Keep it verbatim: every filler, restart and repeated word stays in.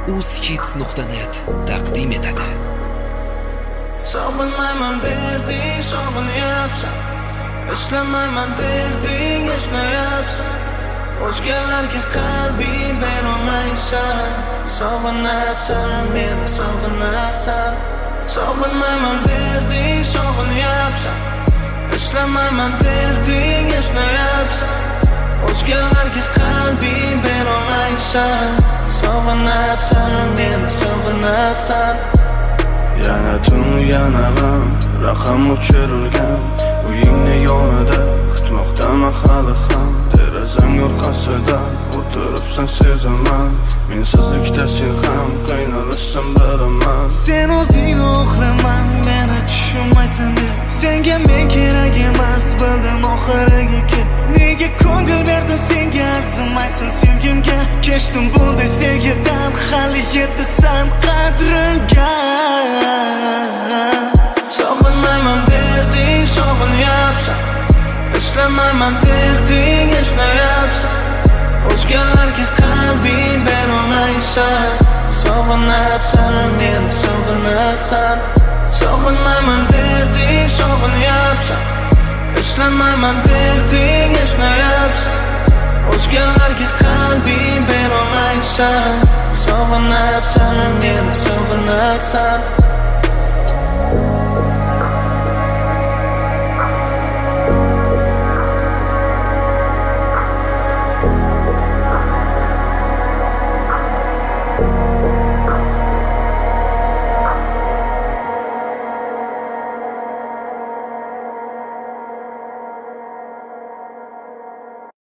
uzhits nuqta net taqdim etadi. Sog'inmayman derding, sog'inyapsan. Ishlamayman derding, ishlayapsan. O'zgalarga qalbing berolmaysan. Sog'inasan, meni sog'inasan. Sog'inmayman derding, sog'inyapsan. Ishlamayman derding, ishlayapsan. O'zgalarga qalbing berolmaysan. Sog'inasan, meni sog'inasan. Yana tun, yana g'am, raqam o'chirilgan. Uyingni yonida kutmoqdaman hali ham. Derazang orqasida o'tiribsan, sezaman. Mensizlikda sen ham qiynalishsan bilaman. Sen o'zing uxlaman, meni tushunmaysan deb. Senga men kerak emas, bildim oxiriga kelib. Nega ko'ngil berdim senga, arzimaysan sevgimga. Kechdim bunday sevgidan, hali yetasan qadriga. Sog'inmayman derding, sog'inyapsan. Ishlamayman derding, ishlayapsan. O'zgalarga qalbing berolmaysan. Sog'inasan, meni sog'inasan. Sog'inmayman derding, sog'inyapsan. Ishlamayman derding, ishlayapsan. O'zgalarga qalbing berolmaysan. Sog'inasan, meni sog'inasan.